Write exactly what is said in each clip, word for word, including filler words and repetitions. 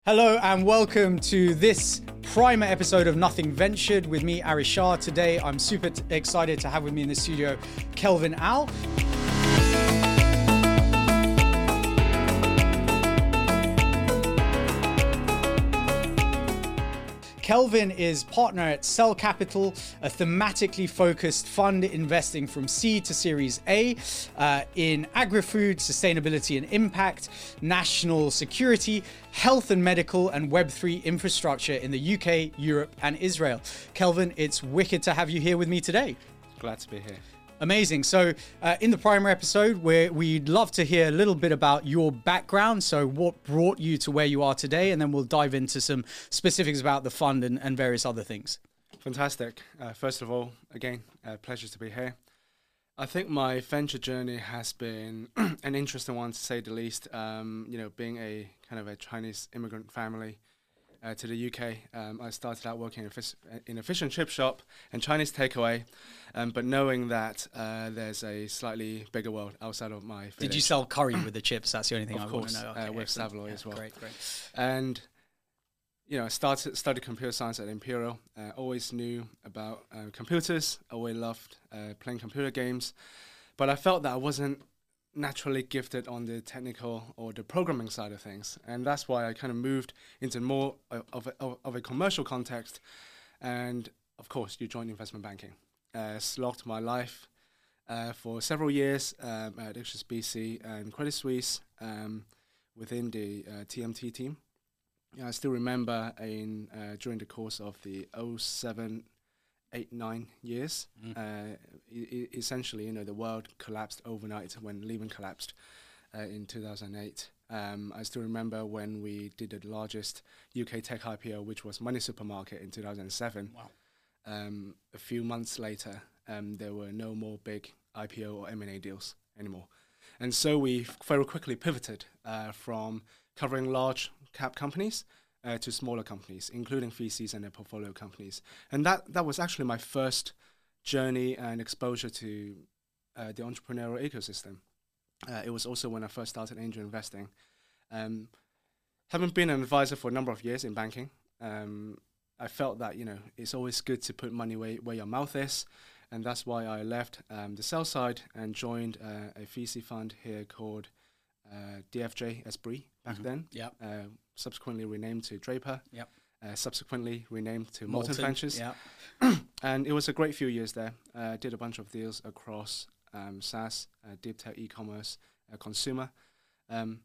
Hello and welcome to this primer episode of Nothing Ventured with me, Ari Shah. Today, I'm super t- excited to have with me in the studio, Kelvin Al. Kelvin is partner at Cell Capital, a thematically focused fund investing from seed to Series A uh, in agri-food, sustainability and impact, national security, health and medical, and Web three infrastructure in the U K, Europe, and Israel. Kelvin, it's wicked to have you here with me today. Glad to be here. Amazing. So uh, in the primer episode, where we'd love to hear a little bit about your background. So what brought you to where you are today? And then we'll dive into some specifics about the fund and, and various other things. Fantastic. Uh, first of all, again, a pleasure to be here. I think my venture journey has been an interesting one, to say the least. Um, you know, being a kind of a Chinese immigrant family uh, to the U K, um, I started out working in a, fish, in a fish and chip shop and Chinese takeaway, um, but knowing that uh, there's a slightly bigger world outside of my village. Did you sell curry with the chips? That's the only thing of I course, want to know. Okay, uh, with excellent. Savaloy yeah, as well. Great, great. And you know, I started studied computer science at Imperial. Uh, always knew about uh, computers. Always loved uh, playing computer games, but I felt that I wasn't naturally gifted on the technical or the programming side of things, and that's why I kind of moved into more of a, of a commercial context. And of course, you joined investment banking. Uh, slogged my life uh, for several years um, at H S B C and Credit Suisse um, within the uh, T M T team. Yeah, I still remember in uh, during the course of the oh seven, eight, nine years, mm. uh, I- I essentially, you know, the world collapsed overnight when Lehman collapsed uh, in two thousand eight. Um, I still remember when we did the largest U K tech I P O, which was Money Supermarket in two thousand seven. Wow. Um, a few months later, um, there were no more big I P O or M and A deals anymore. And so we f- very quickly pivoted uh, from covering large cap companies uh, to smaller companies, including V Cs and their portfolio companies. And that, that was actually my first journey and exposure to uh, the entrepreneurial ecosystem. Uh, it was also when I first started angel investing. Um, having been an advisor for a number of years in banking, um, I felt that, you know, it's always good to put money where, where your mouth is. And that's why I left um, the sell side and joined uh, a V C fund here called uh, D F J Esprit back mm-hmm. then. Yep. Uh, subsequently renamed to Draper. Yep. Uh, subsequently renamed to Molten, Molten Ventures. Yep. And it was a great few years there. Uh, did a bunch of deals across um, SaaS, uh, deep tech, e-commerce, uh, consumer. Um,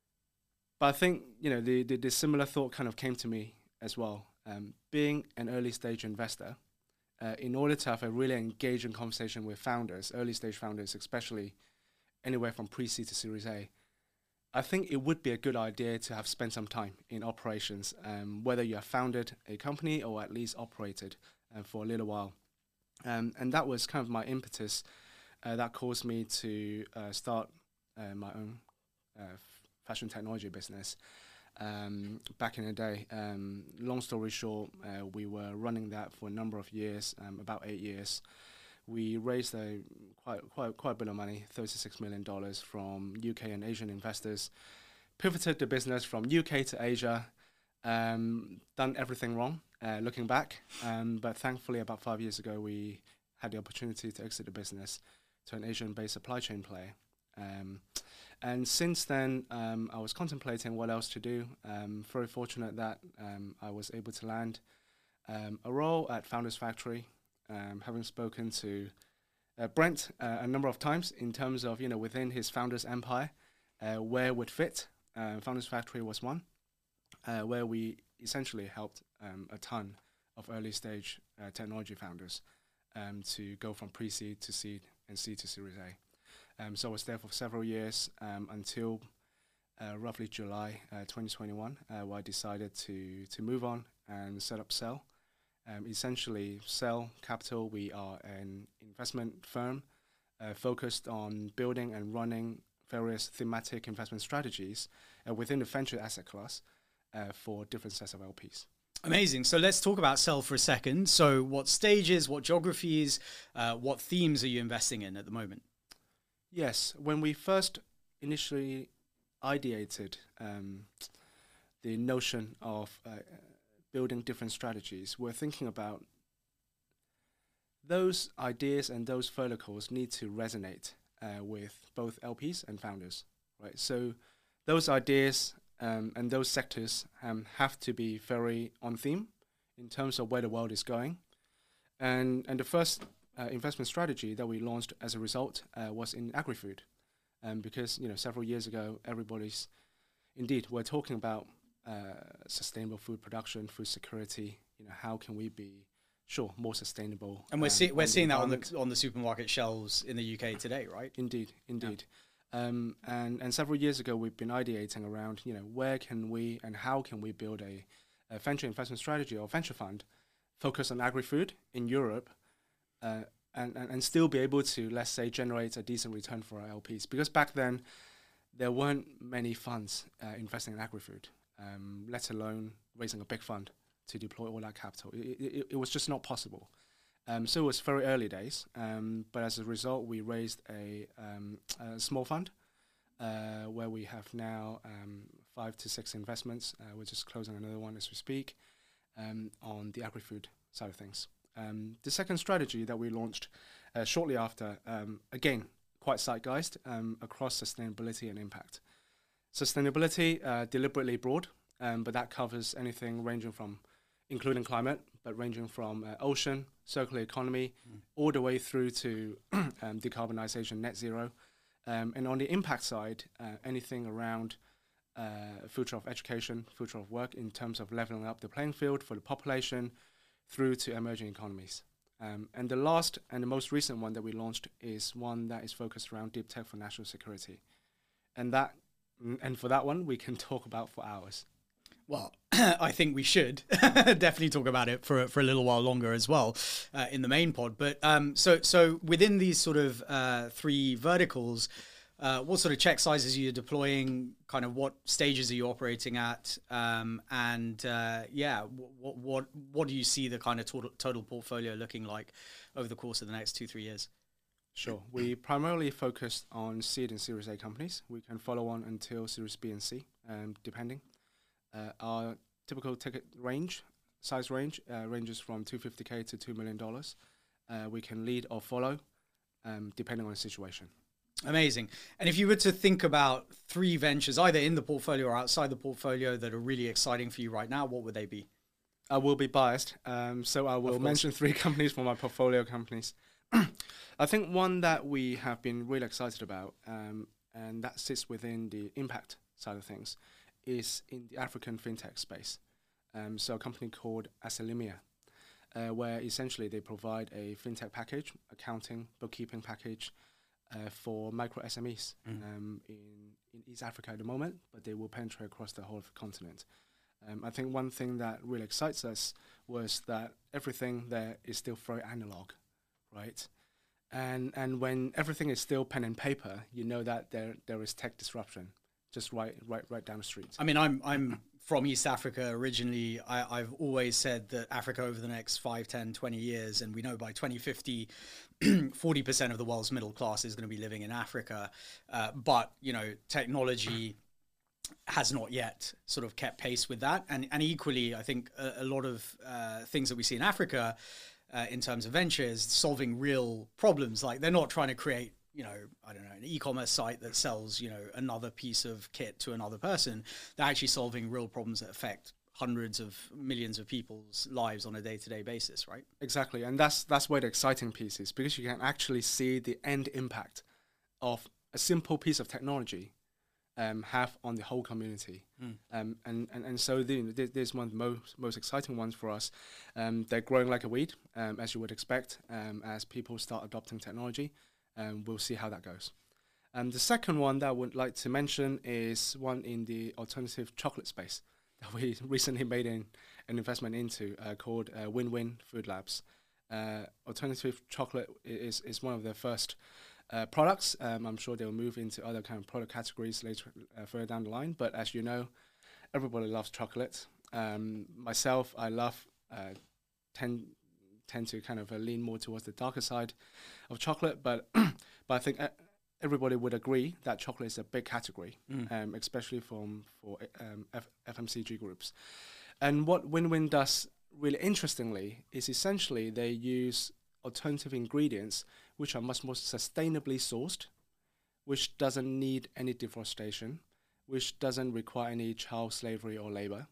but I think, you know, the, the, the similar thought kind of came to me as well. Um, being an early stage investor, uh, in order to have a really engaging conversation with founders, early stage founders, especially anywhere from pre-seed to Series A, I think it would be a good idea to have spent some time in operations, um, whether you have founded a company or at least operated uh, for a little while. Um, and that was kind of my impetus uh, that caused me to uh, start uh, my own uh, f- fashion technology business. Um, back in the day, um, long story short, uh, we were running that for a number of years, um, about eight years. We raised a quite quite quite a bit of money, thirty-six million dollars from U K and Asian investors. Pivoted the business from U K to Asia. Um, done everything wrong, uh, looking back. Um, but thankfully, about five years ago, we had the opportunity to exit the business to an Asian-based supply chain player. Um, and since then, um, I was contemplating what else to do. Um, very fortunate that um, I was able to land um, a role at Founders Factory, um, having spoken to uh, Brent uh, a number of times in terms of, you know, within his founders empire, uh, where would fit. Uh, Founders Factory was one, uh, where we essentially helped um, a ton of early stage uh, technology founders um, to go from pre-seed to seed and seed to Series A. Um, so I was there for several years um, until uh, roughly July uh, twenty twenty-one, uh, where I decided to to move on and set up Cell. Um, essentially, Cell Capital, we are an investment firm uh, focused on building and running various thematic investment strategies uh, within the venture asset class uh, for different sets of L Ps. Amazing. So let's talk about Cell for a second. So what stages, what geographies, uh, what themes are you investing in at the moment? Yes, when we first initially ideated um, the notion of uh, building different strategies, we're thinking about those ideas and those verticals need to resonate uh, with both L Ps and founders, right? So those ideas um, and those sectors um, have to be very on theme in terms of where the world is going. And and the first uh, investment strategy that we launched as a result uh, was in agri-food, um, because you know several years ago everybody's indeed we're talking about uh, sustainable food production, food security. You know, how can we be sure more sustainable? And we're um, see- we're on seeing that on environment? the on the supermarket shelves in the U K today, right? Indeed, indeed. Um, and, and several years ago, we've been ideating around, you know, where can we and how can we build a, a venture investment strategy or venture fund focused on agri-food in Europe uh, and, and, and still be able to, let's say, generate a decent return for our L Ps. Because back then, there weren't many funds uh, investing in agri-food, um, let alone raising a big fund to deploy all that capital. It, it, it was just not possible. Um, so it was very early days, um, but as a result, we raised a, um, a small fund uh, where we have now um, five to six investments. Uh, we're just closing another one as we speak um, on the agri-food side of things. Um, the second strategy that we launched uh, shortly after, um, again, quite zeitgeist um, across sustainability and impact. Sustainability, uh, deliberately broad, um, but that covers anything ranging from including climate, but ranging from uh, ocean, circular economy, mm. all the way through to um, decarbonization, net zero. Um, and on the impact side, uh, anything around uh, future of education, future of work in terms of leveling up the playing field for the population through to emerging economies. Um, and the last and the most recent one that we launched is one that is focused around deep tech for national security. And that, and for that one, we can talk about for hours. Well, I think we should definitely talk about it for for a little while longer as well uh, in the main pod. But um, so so within these sort of uh, three verticals, uh, what sort of check sizes are you deploying? Kind of what stages are you operating at? Um, and uh, yeah, what what what do you see the kind of total total portfolio looking like over the course of the next two three years? Sure. We primarily focused on seed and Series A companies. We can follow on until Series B and C, um, depending. Uh, our typical ticket range, size range, uh, ranges from two hundred fifty K to two million dollars. Uh, we can lead or follow, um, depending on the situation. Amazing. And if you were to think about three ventures, either in the portfolio or outside the portfolio, that are really exciting for you right now, what would they be? I will be biased, um, so I will mention three companies from my portfolio companies. I think one that we have been really excited about, um, and that sits within the impact side of things, is in the African fintech space. Um, so a company called Asalimia, uh, where essentially they provide a fintech package, accounting, bookkeeping package uh, for micro S M Es mm. um, in, in East Africa at the moment, but they will penetrate across the whole of the continent. Um, I think one thing that really excites us was that everything there is still very analog, right? And and when everything is still pen and paper, you know that there there is tech disruption. Just right, right, right down the street. I mean, I'm I'm from East Africa originally. I, I've always said that Africa over the next five, ten, twenty years, and we know by twenty fifty, forty percent of the world's middle class is going to be living in Africa. Uh, but, you know, technology has not yet sort of kept pace with that. And, and equally, I think a, a lot of uh, things that we see in Africa uh, in terms of ventures, solving real problems. Like they're not trying to create, you know, I don't know, an e-commerce site that sells, you know, another piece of kit to another person. They're actually solving real problems that affect hundreds of millions of people's lives on a day-to-day basis, right? Exactly. And that's that's where the exciting piece is, because you can actually see the end impact of a simple piece of technology um, have on the whole community. Mm. Um, and, and, and so the, there's one of the most, most exciting ones for us. Um, they're growing like a weed, um, as you would expect, um, as people start adopting technology. And we'll see how that goes. Um, the second one that I would like to mention is one in the alternative chocolate space that we recently made in, an investment into uh, called uh, Win-Win Food Labs. Uh, alternative chocolate is, is one of their first uh, products. Um, I'm sure they'll move into other kind of product categories later, uh, further down the line. But as you know, everybody loves chocolate. Um, myself, I love uh, ten. tend to kind of uh, lean more towards the darker side of chocolate, but but I think uh, everybody would agree that chocolate is a big category, Mm. um, especially from for um, F- FMCG groups. And what Win-Win does really interestingly is essentially they use alternative ingredients which are much more sustainably sourced, which doesn't need any deforestation, which doesn't require any child slavery or labor,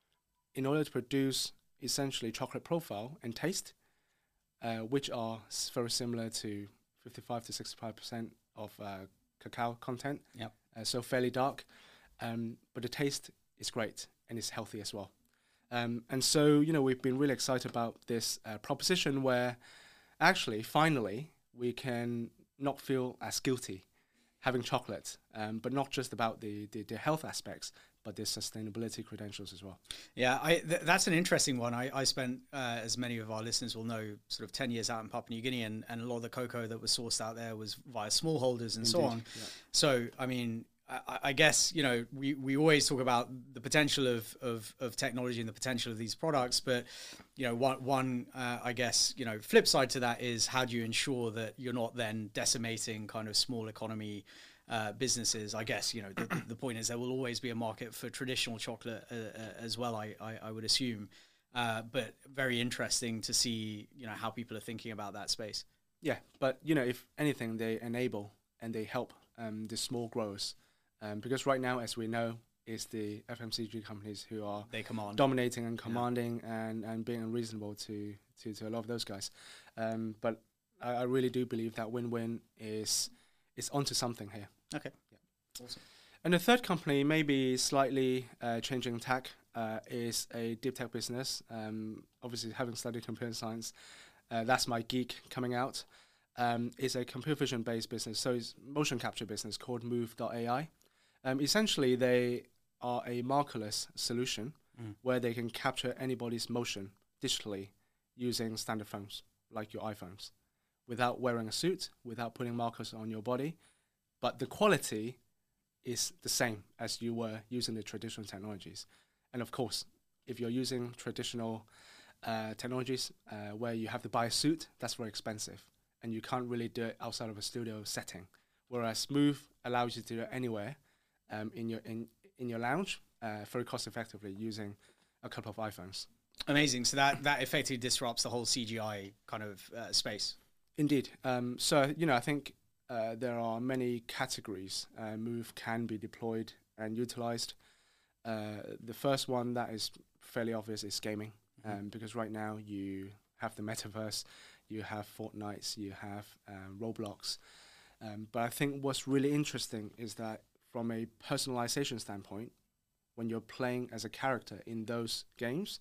in order to produce essentially chocolate profile and taste, uh, which are s- very similar to fifty-five to sixty-five percent of uh, cacao content. Yep. Uh, so fairly dark, um, but the taste is great and it's healthy as well. Um, and so, you know, we've been really excited about this uh, proposition where actually, finally, we can not feel as guilty having chocolate, um, but not just about the, the, the health aspects, but the sustainability credentials as well. Yeah, I, th- that's an interesting one. I, I spent, uh, as many of our listeners will know, sort of ten years out in Papua New Guinea, and, and a lot of the cocoa that was sourced out there was via smallholders and so Indeed, on. yeah. So, I mean, I, I guess, you know, we, we always talk about the potential of, of, of technology and the potential of these products, but, you know, one, one uh, I guess, you know, flip side to that is how do you ensure that you're not then decimating kind of small economy Uh, businesses? I guess, you know, the, the point is there will always be a market for traditional chocolate uh, uh, as well, I, I, I would assume. Uh, but very interesting to see, you know, how people are thinking about that space. Yeah, but, you know, if anything, they enable and they help um, the small growers. Um, because right now, as we know, it's the F M C G companies who are They command. dominating and commanding yeah. and, and being unreasonable to, to, to a lot of those guys. Um, but I, I really do believe that Win-Win is... is onto something here. Okay. Yeah. Awesome. And the third company, maybe slightly uh, changing tack, uh, is a deep tech business. Um, obviously, having studied computer science, uh, that's my geek coming out. Um, it's a computer vision-based business, so it's motion capture business called Move dot A I. Um, essentially, they are a markerless solution mm. where they can capture anybody's motion digitally using standard phones, like your iPhones, without wearing a suit, without putting markers on your body. But the quality is the same as you were using the traditional technologies. And of course, if you're using traditional uh, technologies uh, where you have to buy a suit, that's very expensive. And you can't really do it outside of a studio setting. Whereas Move allows you to do it anywhere um, in your in, in your lounge uh, very cost effectively using a couple of iPhones. Amazing. So that, that effectively disrupts the whole C G I kind of uh, space. Indeed. Um, so, you know, I think uh, there are many categories uh, Move can be deployed and utilized. Uh, the first one that is fairly obvious is gaming, mm-hmm. um, because right now you have the metaverse, you have Fortnite, you have um, Roblox. Um, but I think what's really interesting is that from a personalization standpoint, when you're playing as a character in those games,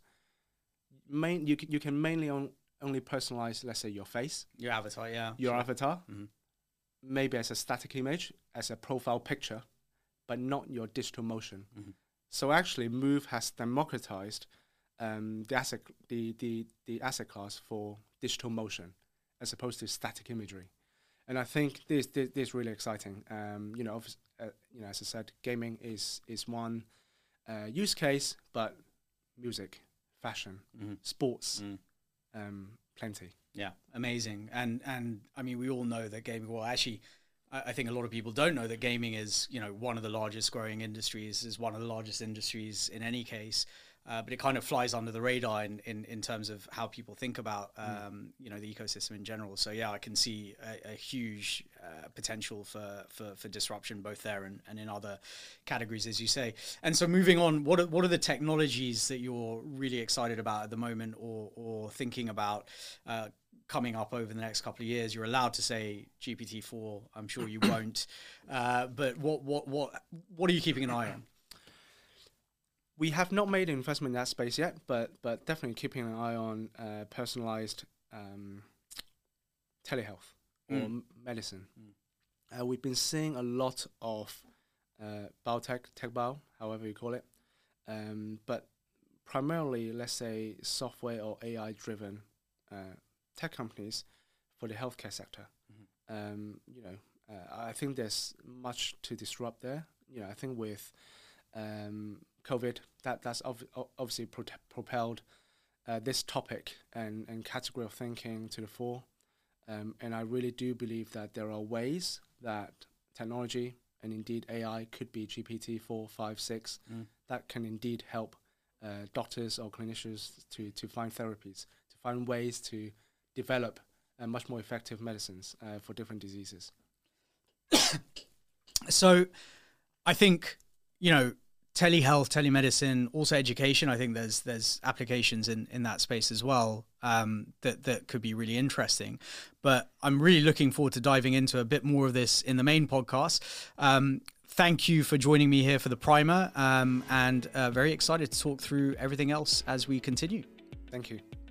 main, you, c- you can mainly on only personalize, let's say, your face. Your avatar, yeah. Your sure. avatar. Mm-hmm. Maybe as a static image, as a profile picture, but not your digital motion. Mm-hmm. So actually, Move has democratized um, the, asset, the, the, the asset class for digital motion as opposed to static imagery. And I think this, this, this is really exciting. Um, you know, uh, you know, as I said, gaming is, is one uh, use case, but music, fashion, mm-hmm. sports, mm. Um, plenty. Yeah, amazing. And and I mean, we all know that gaming. Well, actually, I, I think a lot of people don't know that gaming is, you know, one of the largest growing industries. Is one of the largest industries in any case. Uh, but it kind of flies under the radar in, in, in terms of how people think about, um, mm. you know, the ecosystem in general. So yeah, I can see a, a huge uh, potential for, for, for disruption both there and, and in other categories, as you say. And so moving on, what are, what are the technologies that you're really excited about at the moment, or or thinking about uh, coming up over the next couple of years? You're allowed to say G P T four. I'm sure you won't. Uh, but what what what what are you keeping an eye on? We have not made an investment in that space yet, but but definitely keeping an eye on uh, personalized um, telehealth or mm. m- medicine. Mm. Uh, we've been seeing a lot of uh, biotech, tech bio, however you call it, um, but primarily, let's say, software or A I-driven uh, tech companies for the healthcare sector. Mm-hmm. Um, you know, uh, I think there's much to disrupt there. You know, I think with um, COVID, that that's ov- obviously pro- propelled uh, this topic and, and category of thinking to the fore. Um, and I really do believe that there are ways that technology, and indeed A I could be G P T four, five, six, mm. that can indeed help uh, doctors or clinicians to, to find therapies, to find ways to develop uh, much more effective medicines uh, for different diseases. So I think, you know, telehealth, telemedicine, also education, I think there's there's applications in, in that space as well um, that, that could be really interesting. But I'm really looking forward to diving into a bit more of this in the main podcast. Um, thank you for joining me here for the primer, um, and uh, very excited to talk through everything else as we continue. Thank you.